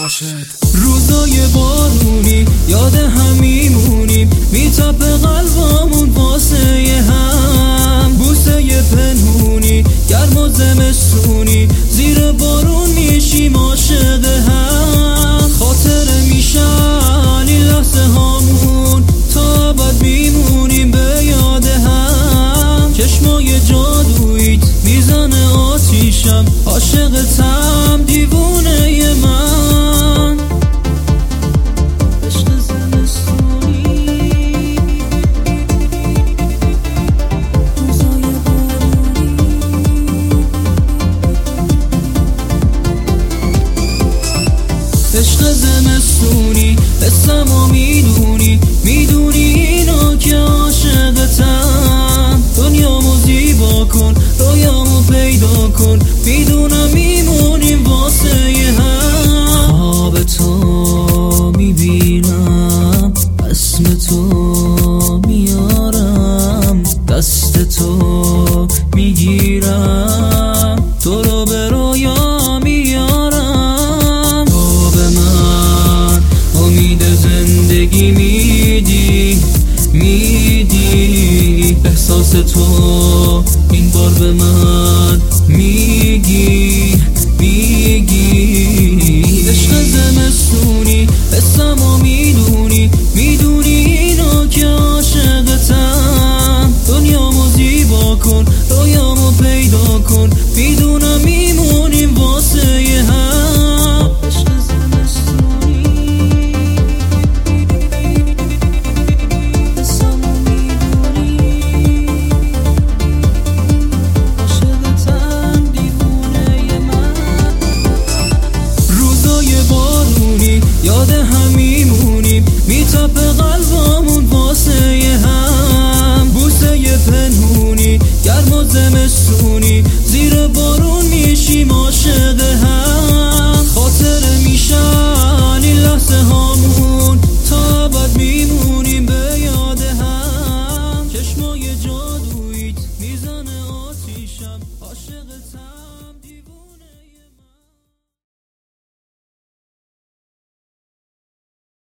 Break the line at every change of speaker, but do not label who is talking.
روزای بارونی یاد هم میمونیم، میتپه قلبامون واسه هم، بوسه پنهونی گرم و زمستونی، زیر بارون میشیم عاشق هم. خاطره میشن این لحظه هامون، تا ابد میمونیم به یاد هم. چشمای جادویت میزنه آتیشم، عاشقتم دیوونه من. عشق زمستونی روزای بارونی، عشق زمستونی حسمو میدونی، میدونی اینو که عاشقتم. دنیامو زیبا کن، رویامو پیدا کن، میدونم میمونیم واسه هم. خواب تو میبینم، اسم تو میارم، دست تو میگیرم، تو رو به رویا میارم. تو به من امید زندگی میدی، احساس تو این بار به من میگی. عشق زمستونی حسمو میدونی، میدونی اینو که عاشقتم. دنیامو زیبا کن، رویامو پیدا کن، میدونم میمونیم واسه هم. عشق زمستونی حسمو میدونی، عاشقتم دیوونه من. روزای بارونی یاد هم میمونیم، میتپه